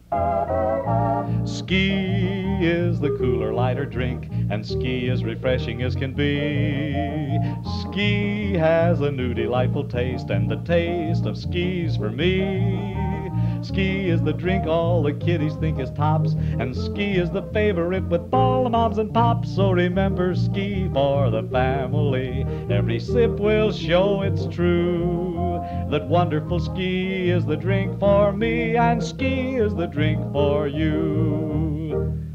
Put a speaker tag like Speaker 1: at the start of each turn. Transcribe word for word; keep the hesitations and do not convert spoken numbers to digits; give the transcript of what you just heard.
Speaker 1: Ski is the cooler, lighter drink, and ski is refreshing as can be. Ski has a new, delightful taste, and the taste of ski's for me. Ski is the drink all the kiddies think is tops, and ski is the favorite with all the moms and pops. So remember, ski for the family. Every sip will show it's true that wonderful ski is the drink for me, and ski is the drink for you.